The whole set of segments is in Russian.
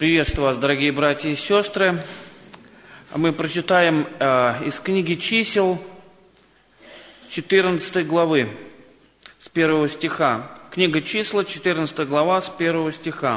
Приветствую вас, дорогие братья и сестры. Мы прочитаем из книги «Чисел» 14 главы, с 1 стиха. Книга «Числа», 14 глава, с 1 стиха.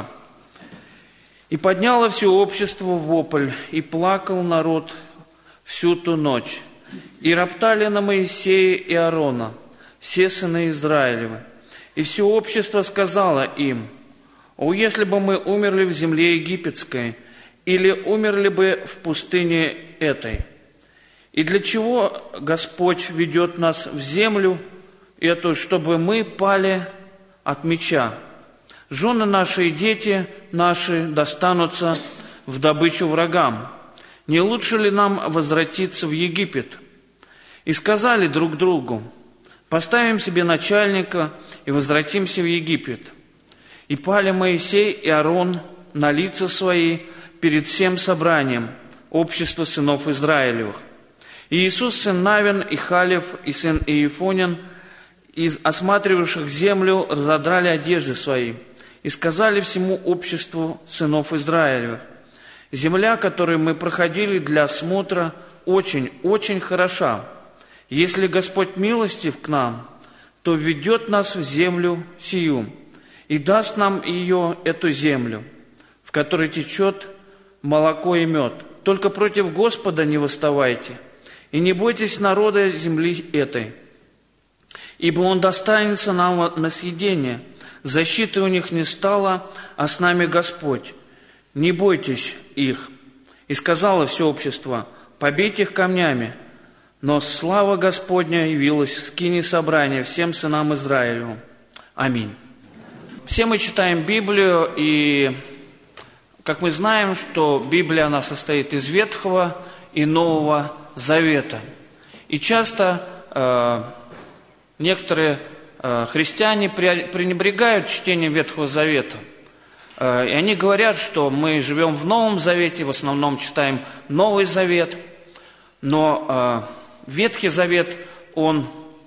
«И подняло все общество вопль, и плакал народ всю ту ночь. И роптали на Моисея и Аарона, все сыны Израилевы. И все общество сказало им: о, если бы мы умерли в земле египетской, или умерли бы в пустыне этой! И для чего Господь ведет нас в землю эту, чтобы мы пали от меча? Жены наши и дети наши достанутся в добычу врагам. Не лучше ли нам возвратиться в Египет? И сказали друг другу: поставим себе начальника и возвратимся в Египет. И пали Моисей и Аарон на лица свои перед всем собранием общества сынов Израилевых. И Иисус, сын Навин, и Халев, и сын Иефонин, из осматривавших землю, разодрали одежды свои, и сказали всему обществу сынов Израилевых: земля, которую мы проходили для осмотра, очень, очень хороша. Если Господь милостив к нам, то ведет нас в землю сию, и даст нам ее, эту землю, в которой течет молоко и мед. Только против Господа не восставайте, и не бойтесь народа земли этой, ибо Он достанется нам на съедение. Защиты у них не стало, а с нами Господь. Не бойтесь их. И сказало все общество: побейте их камнями. Но слава Господня явилась в скинии собрания всем сынам Израилевым. Аминь. Все мы читаем Библию, и, как мы знаем, что Библия, она состоит из Ветхого и Нового Завета. И часто некоторые христиане пренебрегают чтением Ветхого Завета. И они говорят, что мы живем в Новом Завете, в основном читаем Новый Завет. Но Ветхий Завет, он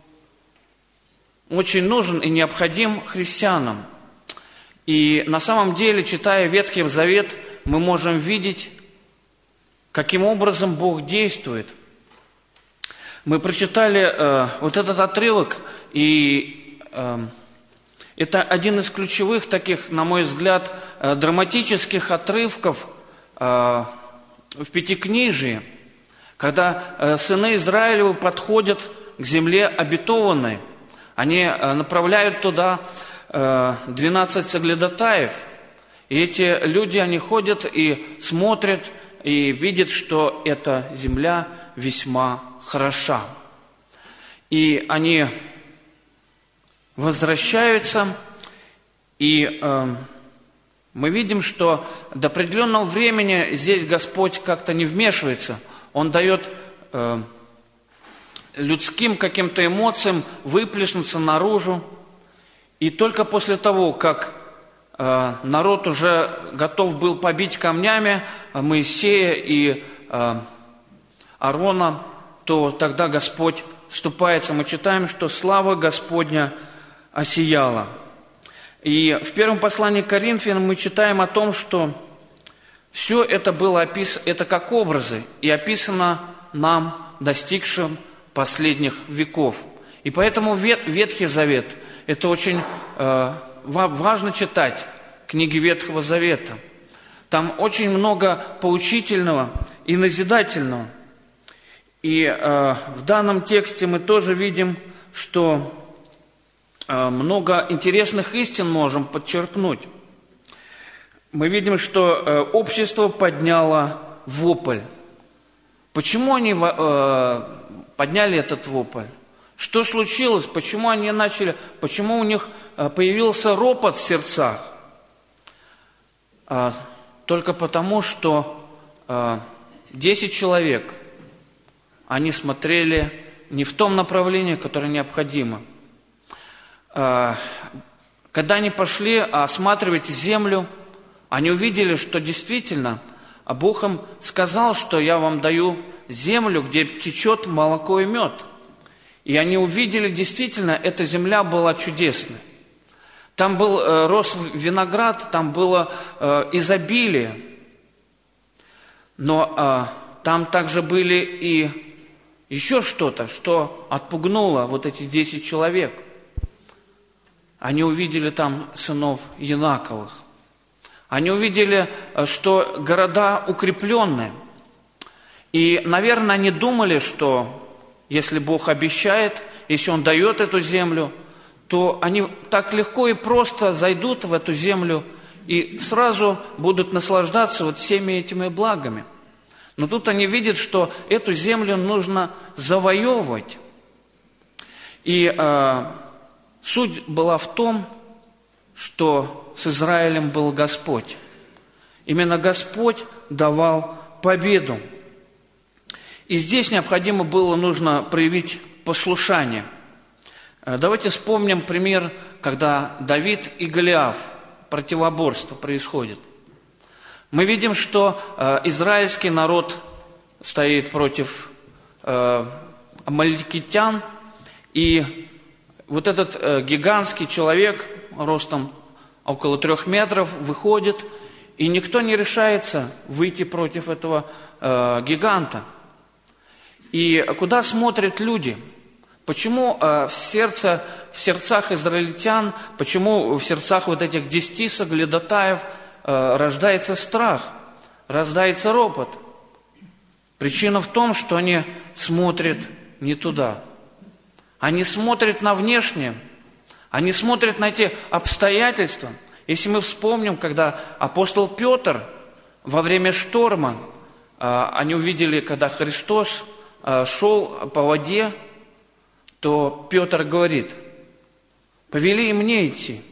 очень нужен и необходим христианам. И на самом деле, читая Ветхий Завет, мы можем видеть, каким образом Бог действует. Мы прочитали вот этот отрывок, и это один из ключевых таких, на мой взгляд, драматических отрывков в Пятикнижии, когда сыны Израилевы подходят к земле обетованной. Они направляют туда 12 соглядатаев, и эти люди, они ходят и смотрят, и видят, что эта земля весьма хороша. И они возвращаются, и мы видим, что до определенного времени здесь Господь как-то не вмешивается. Он дает людским каким-то эмоциям выплеснуться наружу. И только после того, как народ уже готов был побить камнями Моисея и Аарона, то тогда Господь вступается. Мы читаем, что слава Господня осияла. И в первом послании к Коринфянам мы читаем о том, что все это было описано, это как образы, и описано нам, достигшим последних веков. И поэтому Ветхий Завет – это очень важно читать книги Ветхого Завета. Там очень много поучительного и назидательного. И в данном тексте мы тоже видим, что много интересных истин можем подчеркнуть. Мы видим, что общество подняло вопль. Почему они подняли этот вопль? Что случилось? Почему они начали? Почему у них появился ропот в сердцах? Только потому, что 10 человек, они смотрели не в том направлении, которое необходимо. Когда они пошли осматривать землю, они увидели, что действительно Бог им сказал, что я вам даю землю, где течет молоко и мед. И они увидели, действительно, эта земля была чудесной. Там рос виноград, там было изобилие. Но там также были и еще что-то, что отпугнуло вот эти 10 человек. Они увидели там сынов Янаковых. Они увидели, что города укрепленные. И, наверное, они думали, что если Бог обещает, если Он дает эту землю, то они так легко и просто зайдут в эту землю и сразу будут наслаждаться вот всеми этими благами. Но тут они видят, что эту землю нужно завоевывать. И суть была в том, что с Израилем был Господь. Именно Господь давал победу. И здесь необходимо было, нужно проявить послушание. Давайте вспомним пример, когда Давид и Голиаф, противоборство происходит. Мы видим, что израильский народ стоит против амаликитян, и вот этот гигантский человек, ростом около 3 метров, выходит, и никто не решается выйти против этого гиганта. И куда смотрят люди? Почему в сердцах израильтян, почему в сердцах вот этих 10 соглядатаев рождается страх, рождается ропот? Причина в том, что они смотрят не туда. Они смотрят на внешнее, они смотрят на эти обстоятельства. Если мы вспомним, когда апостол Петр во время шторма, они увидели, когда Христос шел по воде, то Петр говорит: повели и мне идти.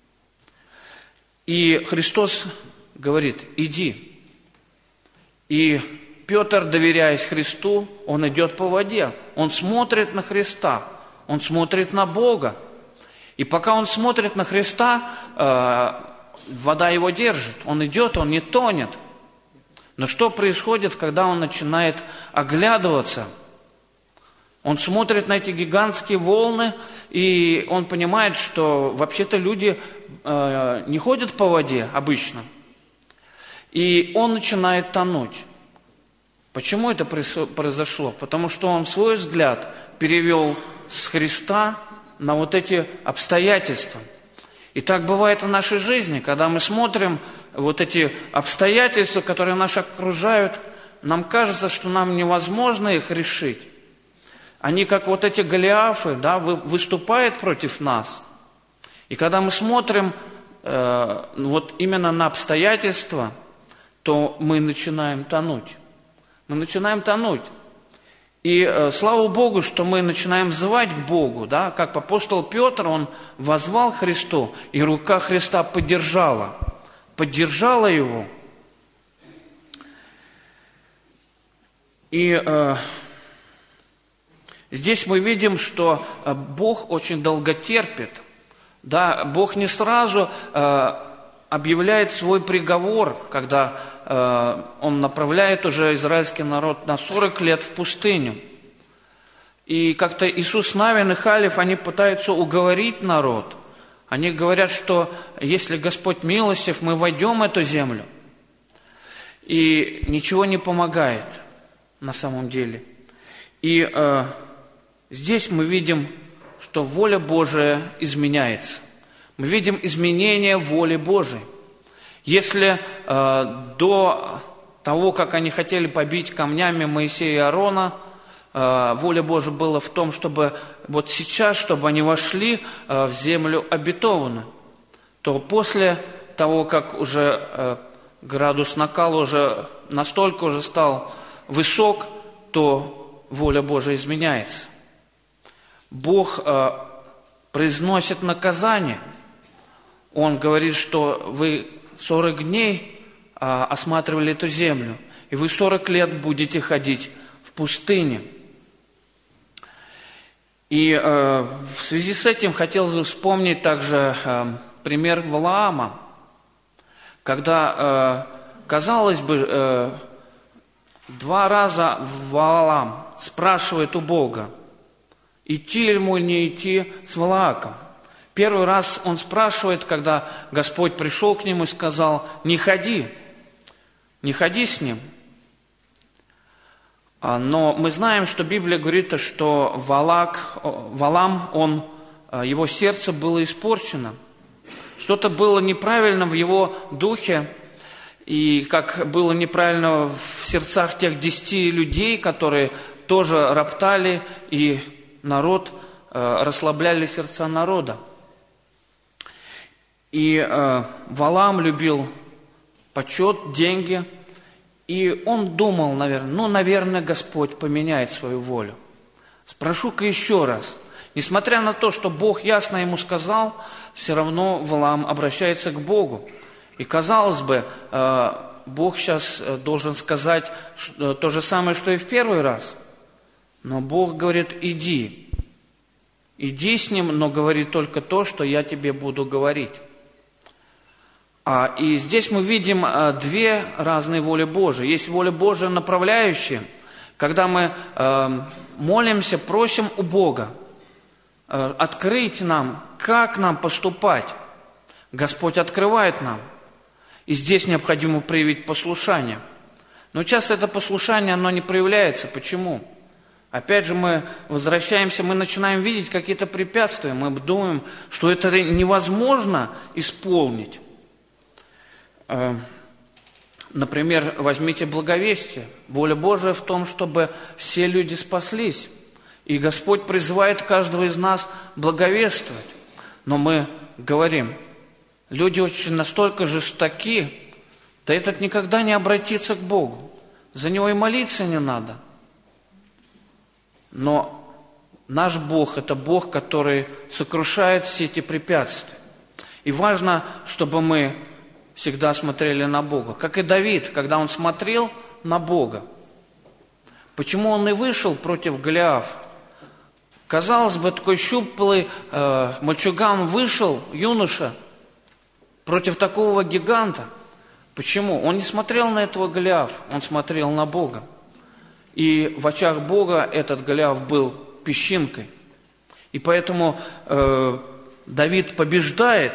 И Христос говорит: иди. И Петр, доверяясь Христу, он идет по воде. Он смотрит на Христа, он смотрит на Бога. И пока он смотрит на Христа, вода его держит. Он идет, он не тонет. Но что происходит, когда он начинает оглядываться? Он смотрит на эти гигантские волны, и он понимает, что вообще-то люди не ходят по воде обычно. И он начинает тонуть. Почему это произошло? Потому что он свой взгляд перевел с Христа на вот эти обстоятельства. И так бывает в нашей жизни, когда мы смотрим вот эти обстоятельства, которые нас окружают, нам кажется, что нам невозможно их решить. Они, как вот эти Голиафы, да, выступают против нас. И когда мы смотрим вот именно на обстоятельства, то мы начинаем тонуть. Мы начинаем тонуть. И слава Богу, что мы начинаем взывать к Богу, да, как апостол Петр, он воззвал к Христу, и рука Христа поддержала его. И здесь мы видим, что Бог очень долго терпит. Да, Бог не сразу объявляет свой приговор, когда Он направляет уже израильский народ на 40 лет в пустыню. И как-то Иисус Навин и Халев, они пытаются уговорить народ. Они говорят, что если Господь милостив, мы войдем в эту землю. И ничего не помогает на самом деле. И здесь мы видим, что воля Божия изменяется. Мы видим изменение воли Божией. Если до того, как они хотели побить камнями Моисея и Аарона, воля Божия была в том, чтобы вот сейчас, чтобы они вошли в землю обетованную, то после того, как уже градус накала уже настолько уже стал высок, то воля Божия изменяется. Бог произносит наказание. Он говорит, что вы 40 дней осматривали эту землю, и вы 40 лет будете ходить в пустыне. И в связи с этим хотелось бы вспомнить также пример Валаама, когда, казалось бы, 2 раза Валаам спрашивает у Бога, идти ли ему, не идти с Валааком. Первый раз он спрашивает, когда Господь пришел к нему и сказал: не ходи с ним. Но мы знаем, что Библия говорит, что Валам, его сердце было испорчено. Что-то было неправильно в его духе, и как было неправильно в сердцах тех 10 людей, которые тоже роптали, и расслабляли сердца народа. И Валам любил почет, деньги, и он думал, наверное, Господь поменяет свою волю. Спрошу-ка еще раз. Несмотря на то, что Бог ясно ему сказал, все равно Валам обращается к Богу. И, казалось бы, Бог сейчас должен сказать то же самое, что и в первый раз. Но Бог говорит: иди. Иди с ним, но говори только то, что я тебе буду говорить. И здесь мы видим 2 разные воли Божии. Есть воля Божия направляющая, когда мы молимся, просим у Бога открыть нам, как нам поступать. Господь открывает нам. И здесь необходимо проявить послушание. Но часто это послушание, оно не проявляется. Почему? Опять же, мы возвращаемся, мы начинаем видеть какие-то препятствия. Мы думаем, что это невозможно исполнить. Например, возьмите благовестие. Воля Божия в том, чтобы все люди спаслись. И Господь призывает каждого из нас благовествовать. Но мы говорим: люди очень настолько жестоки, да этот никогда не обратится к Богу. За него и молиться не надо. Но наш Бог – это Бог, который сокрушает все эти препятствия. И важно, чтобы мы всегда смотрели на Бога. Как и Давид, когда он смотрел на Бога. Почему он и вышел против Голиафа? Казалось бы, такой щуплый мальчуган вышел, юноша, против такого гиганта. Почему? Он не смотрел на этого Голиафа, он смотрел на Бога. И в очах Бога этот Голиаф был песчинкой. И поэтому Давид побеждает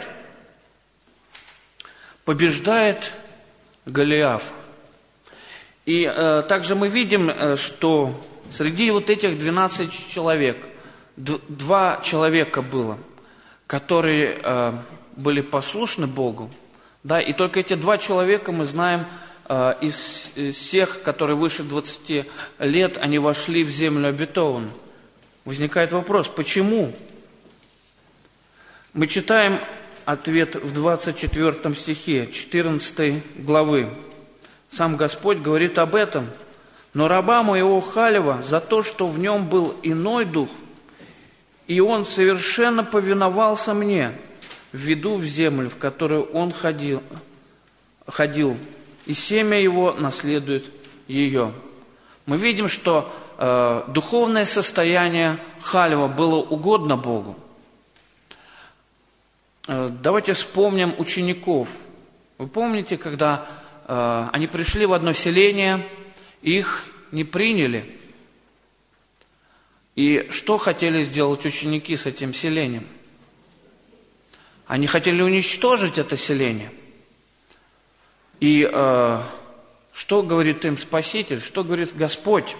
Голиафа. И также мы видим, что среди вот этих 12 человек, 2 человека было, которые были послушны Богу. Да, и только эти 2 человека, мы знаем, из всех, которые выше 20 лет, они вошли в землю обетованную. Возникает вопрос, почему? Мы читаем ответ в 24 стихе 14 главы. Сам Господь говорит об этом. «Но раба моего Халева за то, что в нем был иной дух, и он совершенно повиновался мне, введу в землю, в которую он ходил, и семя его наследует ее». Мы видим, что духовное состояние Халева было угодно Богу. Давайте вспомним учеников. Вы помните, когда они пришли в одно селение, их не приняли. И что хотели сделать ученики с этим селением? Они хотели уничтожить это селение. И что говорит им Спаситель? Что говорит Господь?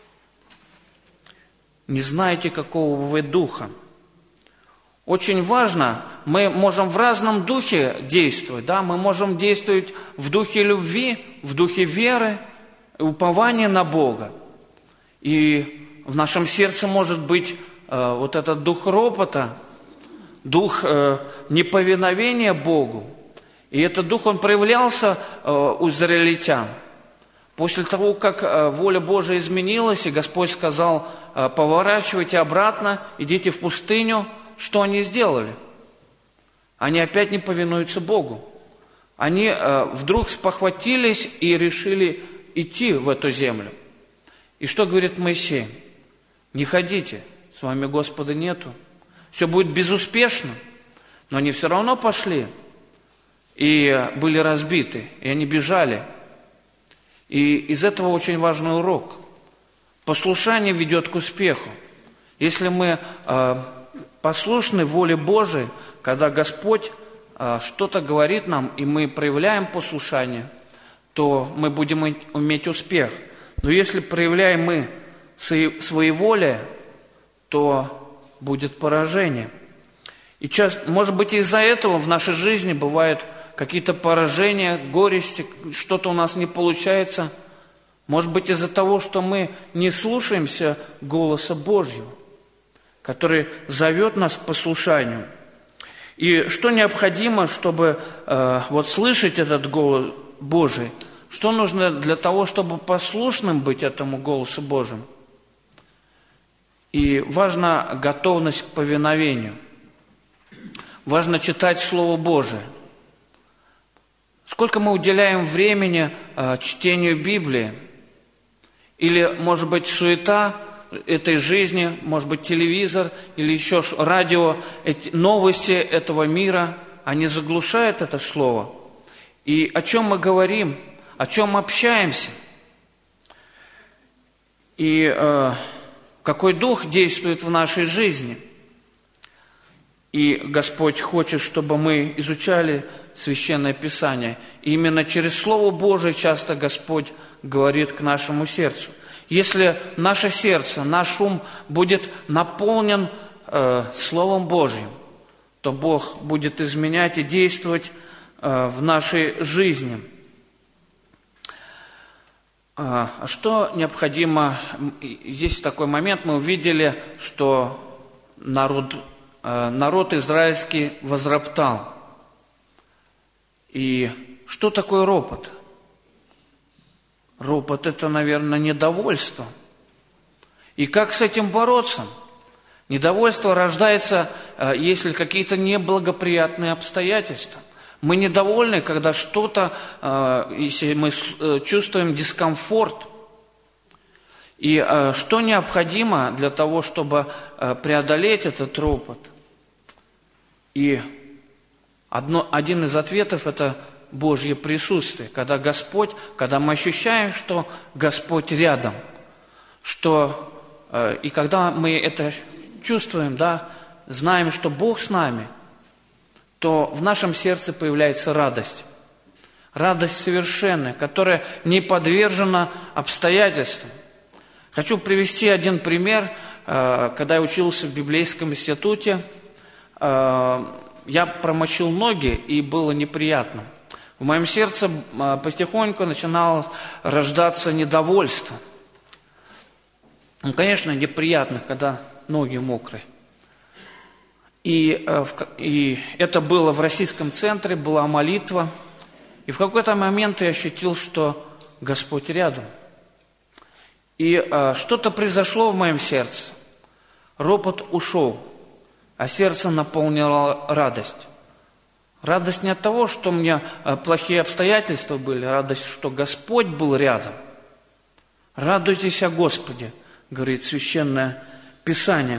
Не знаете, какого вы духа. Очень важно, мы можем в разном духе действовать. Да? Мы можем действовать в духе любви, в духе веры, упования на Бога. И в нашем сердце может быть вот этот дух ропота, дух неповиновения Богу. И этот дух, он проявлялся у израильтян. После того, как воля Божия изменилась, и Господь сказал: поворачивайте обратно, идите в пустыню, что они сделали? Они опять не повинуются Богу. Они вдруг спохватились и решили идти в эту землю. И что говорит Моисей? Не ходите, с вами Господа нету. Все будет безуспешно. Но они все равно пошли и были разбиты, и они бежали. И из этого очень важный урок. Послушание ведет к успеху. Если мы послушны воле Божией, когда Господь что-то говорит нам, и мы проявляем послушание, то мы будем иметь успех. Но если проявляем мы своеволие, то будет поражение. И часто, может быть, из-за этого в нашей жизни бывают какие-то поражения, горести, что-то у нас не получается. Может быть, из-за того, что мы не слушаемся голоса Божьего, который зовет нас к послушанию. И что необходимо, чтобы слышать этот голос Божий? Что нужно для того, чтобы послушным быть этому голосу Божьему? И важна готовность к повиновению. Важно читать Слово Божие. Сколько мы уделяем времени чтению Библии? Или, может быть, суета этой жизни, может быть, телевизор или еще радио, новости этого мира, они заглушают это Слово. И о чем мы говорим, о чем общаемся, и какой дух действует в нашей жизни. И Господь хочет, чтобы мы изучали Священное Писание. И именно через Слово Божие часто Господь говорит к нашему сердцу. Если наше сердце, наш ум будет наполнен Словом Божьим, то Бог будет изменять и действовать в нашей жизни. Что необходимо? Здесь такой момент, мы увидели, что народ израильский возроптал. И что такое ропот? Ропот – это, наверное, недовольство. И как с этим бороться? Недовольство рождается, если какие-то неблагоприятные обстоятельства. Мы недовольны, когда что-то, если мы чувствуем дискомфорт. И что необходимо для того, чтобы преодолеть этот ропот? И один из ответов – это Божье присутствие. Когда мы ощущаем, что Господь рядом, и когда мы это чувствуем, знаем, что Бог с нами, то в нашем сердце появляется радость. Радость совершенная, которая не подвержена обстоятельствам. Хочу привести один пример. Когда я учился в библейском институте, я промочил ноги, и было неприятно. В моем сердце потихоньку начинало рождаться недовольство. Конечно, неприятно, когда ноги мокрые. И это было в российском центре, была молитва. И в какой-то момент я ощутил, что Господь рядом. И что-то произошло в моем сердце. Ропот ушел, а сердце наполнило радость. Радость не от того, что у меня плохие обстоятельства были, радость, что Господь был рядом. Радуйтесь о Господе, говорит Священное Писание.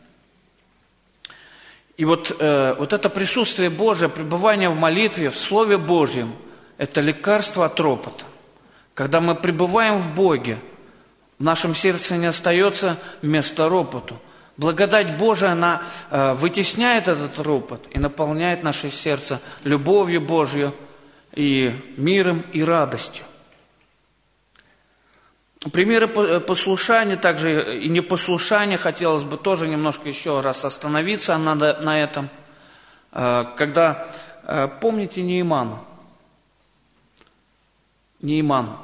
И вот это присутствие Божие, пребывание в молитве, в Слове Божьем, это лекарство от ропота. Когда мы пребываем в Боге, в нашем сердце не остается места ропоту. Благодать Божия, она вытесняет этот ропот и наполняет наше сердце любовью Божью и миром и радостью. Примеры послушания, также и непослушания, хотелось бы тоже немножко еще раз остановиться на этом. Когда, помните Неемана? Нееман.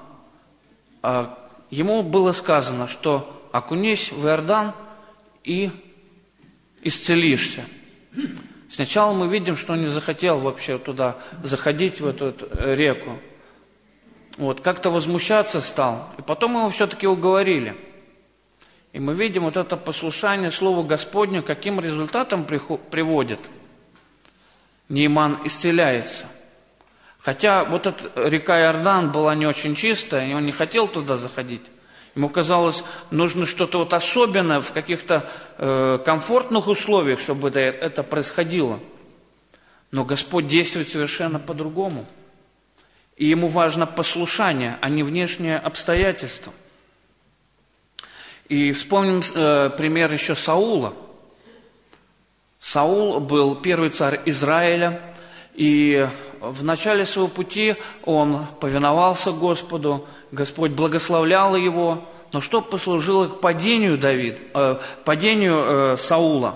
Ему было сказано, что окунись в Иордан и исцелишься. Сначала мы видим, что он не захотел вообще туда заходить, в эту реку. Как-то возмущаться стал. И потом его все-таки уговорили. И мы видим это послушание Слову Господню, каким результатом приводит. Нееман исцеляется. Хотя эта река Иордан была не очень чистая, и он не хотел туда заходить. Ему казалось, нужно что-то особенное в каких-то комфортных условиях, чтобы это происходило. Но Господь действует совершенно по-другому. И ему важно послушание, а не внешние обстоятельства. И вспомним пример еще Саула. Саул был первый царь Израиля, и в начале своего пути он повиновался Господу, Господь благословлял его. Но что послужило к падению Саула?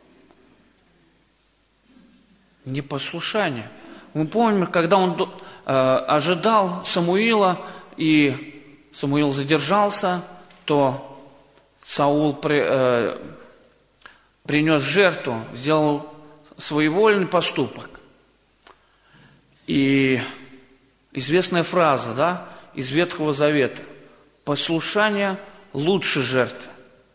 Непослушание. Мы помним, когда он ожидал Самуила, и Самуил задержался, то Саул принес жертву, сделал своевольный поступок. И известная фраза, да, из Ветхого Завета: послушание лучше жертвы.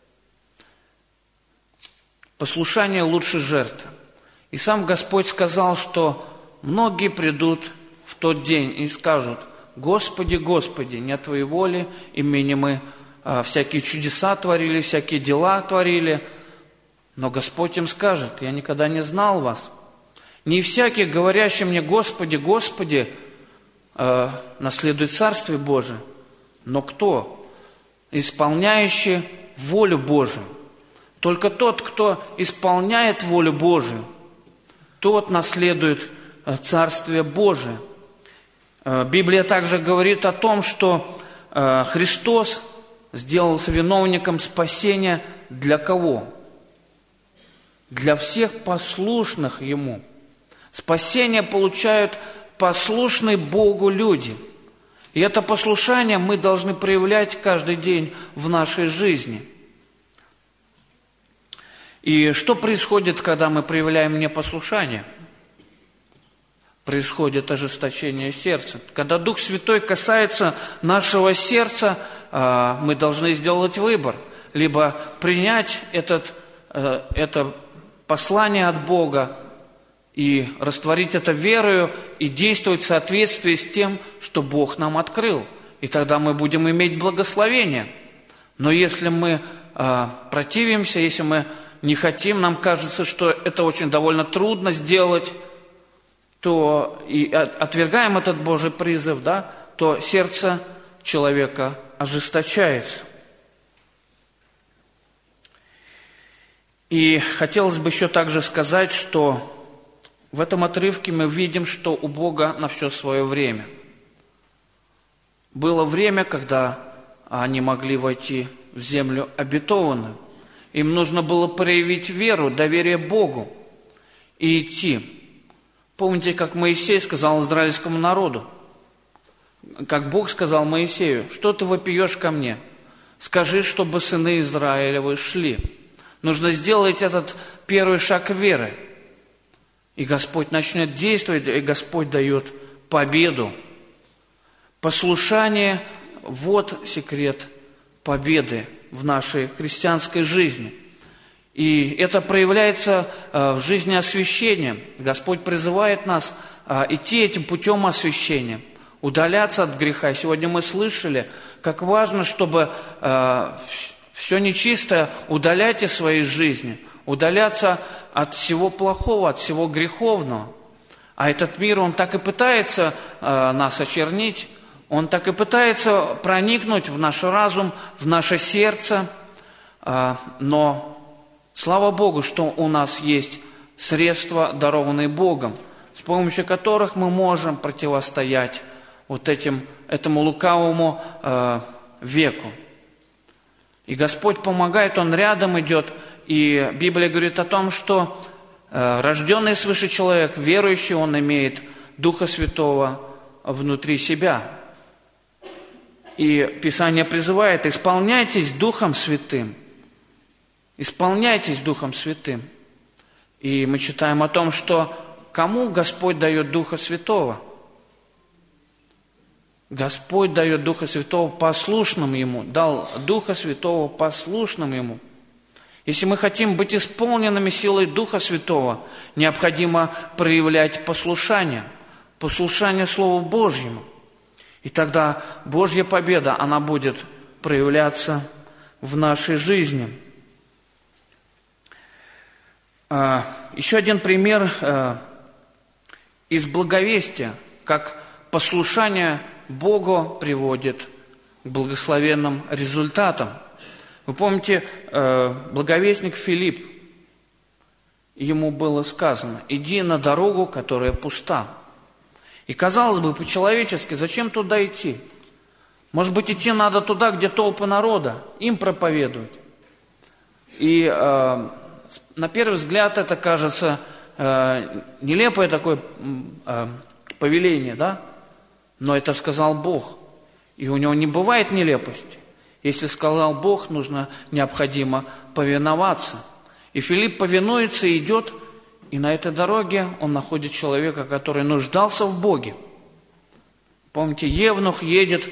Послушание лучше жертвы. И сам Господь сказал, что многие придут в тот день и скажут: Господи, Господи, не от Твоей воли, имени мы всякие чудеса творили, всякие дела творили. Но Господь им скажет: я никогда не знал вас. Не всякий, говорящий мне: Господи, Господи, наследует Царствие Божие, но кто? Исполняющий волю Божию. Только тот, кто исполняет волю Божию, тот наследует Царствие Божие. Библия также говорит о том, что Христос сделался виновником спасения для кого? Для всех послушных Ему. Спасение получают послушные Богу люди. И это послушание мы должны проявлять каждый день в нашей жизни. И что происходит, когда мы проявляем непослушание? Происходит ожесточение сердца. Когда Дух Святой касается нашего сердца, мы должны сделать выбор. Либо принять это послание от Бога и растворить это верою, и действовать в соответствии с тем, что Бог нам открыл. И тогда мы будем иметь благословение. Но если мы противимся, если мы не хотим, нам кажется, что это очень довольно трудно сделать, то и отвергаем этот Божий призыв, да, то сердце человека ожесточается. И хотелось бы еще также сказать, что в этом отрывке мы видим, что у Бога на все свое время. Было время, когда они могли войти в землю обетованную. Им нужно было проявить веру, доверие Богу и идти. Помните, как Моисей сказал израильскому народу, как Бог сказал Моисею: что ты вопиешь ко мне? Скажи, чтобы сыны Израилевы шли. Нужно сделать этот первый шаг веры. И Господь начнет действовать, и Господь дает победу. Послушание – вот секрет победы в нашей христианской жизни. И это проявляется в жизни освящения. Господь призывает нас идти этим путем освящения, удаляться от греха. Сегодня мы слышали, как важно, чтобы все нечистое удалять из своей жизни, удаляться от всего плохого, от всего греховного. А этот мир, он так и пытается нас очернить, он так и пытается проникнуть в наш разум, в наше сердце, но слава Богу, что у нас есть средства, дарованные Богом, с помощью которых мы можем противостоять этому лукавому веку. И Господь помогает, Он рядом идет. И Библия говорит о том, что рожденный свыше человек, верующий, он имеет Духа Святого внутри себя. И Писание призывает: исполняйтесь Духом Святым. Исполняйтесь Духом Святым. И мы читаем о том, что кому Господь дает Духа Святого? Господь дает Духа Святого послушным Ему. Дал Духа Святого послушным Ему. Если мы хотим быть исполненными силой Духа Святого, необходимо проявлять послушание. Послушание Слову Божьему. И тогда Божья победа, она будет проявляться в нашей жизни. Еще один пример из благовестия, как послушание Богу приводит к благословенным результатам. Вы помните, благовестник Филипп, ему было сказано: иди на дорогу, которая пуста. И казалось бы, по-человечески, зачем туда идти? Может быть, идти надо туда, где толпы народа, им проповедовать. И на первый взгляд это кажется нелепое такое повеление, да? Но это сказал Бог. И у него не бывает нелепости. Если сказал Бог, необходимо повиноваться. И Филипп повинуется и идет, и на этой дороге он находит человека, который нуждался в Боге. Помните, Евнух едет,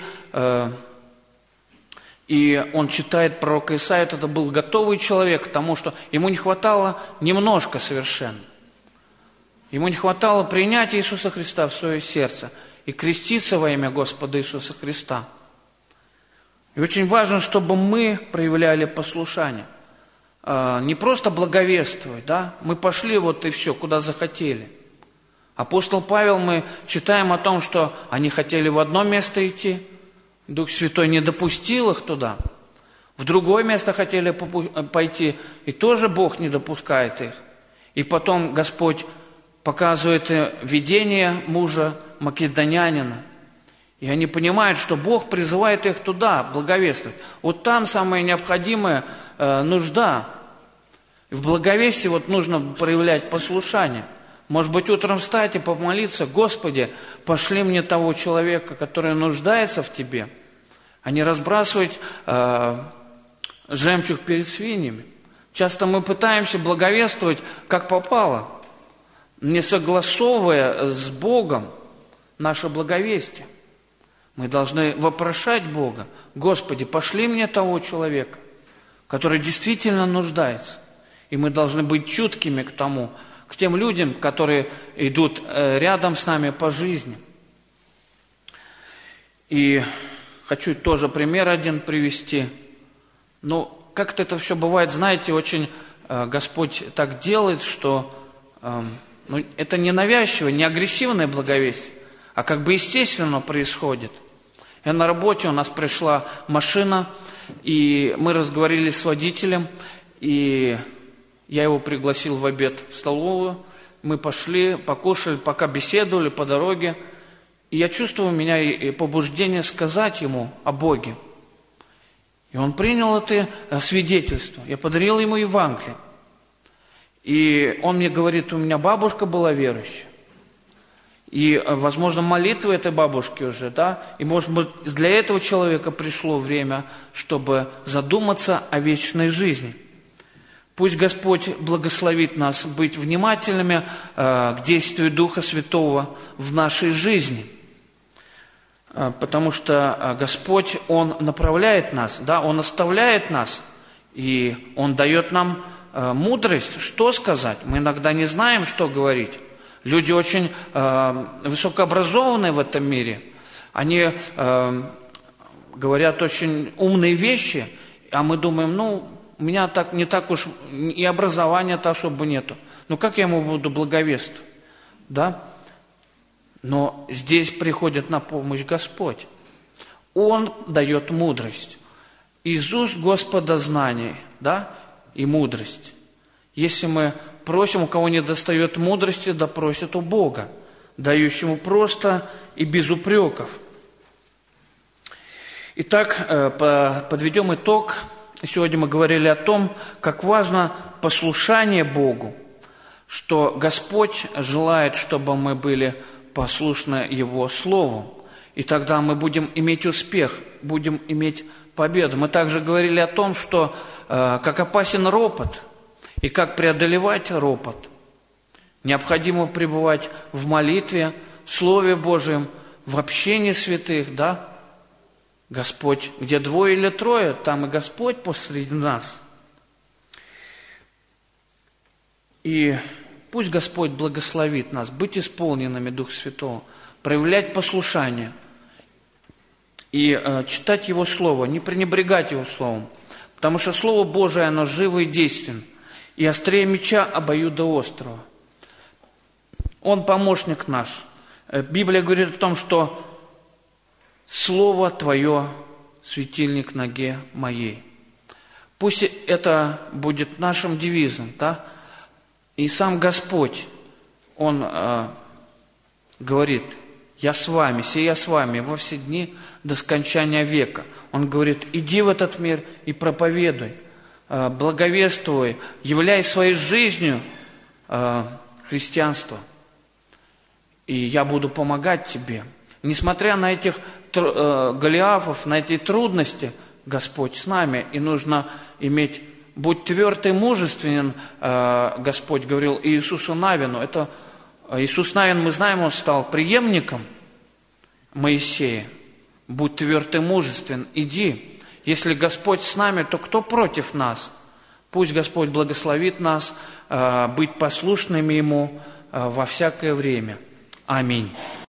и он читает пророка Исаию, это был готовый человек к тому, что ему не хватало немножко совершенно. Ему не хватало принять Иисуса Христа в свое сердце и креститься во имя Господа Иисуса Христа. И очень важно, чтобы мы проявляли послушание. Не просто благовествовать, да? Мы пошли вот и все, куда захотели. Апостол Павел, мы читаем о том, что они хотели в одно место идти, Дух Святой не допустил их туда. В другое место хотели пойти, и тоже Бог не допускает их. И потом Господь показывает видение мужа македонянина. И они понимают, что Бог призывает их туда благовествовать. Вот там самая необходимая нужда. В благовестии вот нужно проявлять послушание. Может быть, утром встать и помолиться: Господи, пошли мне того человека, который нуждается в Тебе, а не разбрасывать жемчуг перед свиньями. Часто мы пытаемся благовествовать как попало, не согласовывая с Богом наше благовестие. Мы должны вопрошать Бога: Господи, пошли мне того человека, который действительно нуждается. И мы должны быть чуткими к тем людям, которые идут рядом с нами по жизни. И хочу тоже пример один привести. Как-то это все бывает, знаете, очень Господь так делает, что это не навязчивое, не агрессивное благовестие, а как бы естественно происходит. На работе у нас пришла машина, и мы разговорились с водителем, и я его пригласил в обед в столовую. Мы пошли, покушали, пока беседовали по дороге. И я чувствую, у меня и побуждение сказать ему о Боге. И он принял это свидетельство. Я подарил ему Евангелие. И он мне говорит: у меня бабушка была верующая. И, возможно, молитвы этой бабушки уже, да? И, может быть, для этого человека пришло время, чтобы задуматься о вечной жизни. Пусть Господь благословит нас быть внимательными к действию Духа Святого в нашей жизни. Потому что Господь, Он направляет нас, да, Он оставляет нас, и Он дает нам мудрость, что сказать. Мы иногда не знаем, что говорить. Люди очень высокообразованные в этом мире. Они говорят очень умные вещи, а мы думаем: у меня не так уж и образования-то особо нету. Как я ему буду благовествовать? Да? Но здесь приходит на помощь Господь. Он дает мудрость. Из уст Господа знание, да, и мудрость. Если мы просим, у кого не достает мудрости, да просит у Бога, дающему просто и без упреков. Итак, подведем итог. Сегодня мы говорили о том, как важно послушание Богу, что Господь желает, чтобы мы были послушны Его Слову, и тогда мы будем иметь успех, будем иметь победу. Мы также говорили о том, что как опасен ропот, и как преодолевать ропот. Необходимо пребывать в молитве, в Слове Божьем, в общении святых, да? Господь, где двое или трое, там и Господь посреди нас. И пусть Господь благословит нас быть исполненными Духа Святого, проявлять послушание и читать Его Слово, не пренебрегать Его Словом, потому что Слово Божие, оно живо и действенно, и острее меча обоюдоострого. Он помощник наш. Библия говорит о том, что Слово Твое – светильник ноге моей. Пусть это будет нашим девизом, да? И сам Господь, Он говорит: я с вами, сия с вами во все дни до скончания века. Он говорит, иди в этот мир и проповедуй, благовествуй, являй своей жизнью христианство. И я буду помогать тебе. Несмотря на этих Голиафов, на эти трудности, Господь с нами. И нужно иметь, будь тверд и мужественен, Господь говорил Иисусу Навину. Это Иисус Навин, мы знаем, он стал преемником Моисея. Будь тверд и мужествен, иди. Если Господь с нами, то кто против нас? Пусть Господь благословит нас быть послушными Ему во всякое время. Аминь.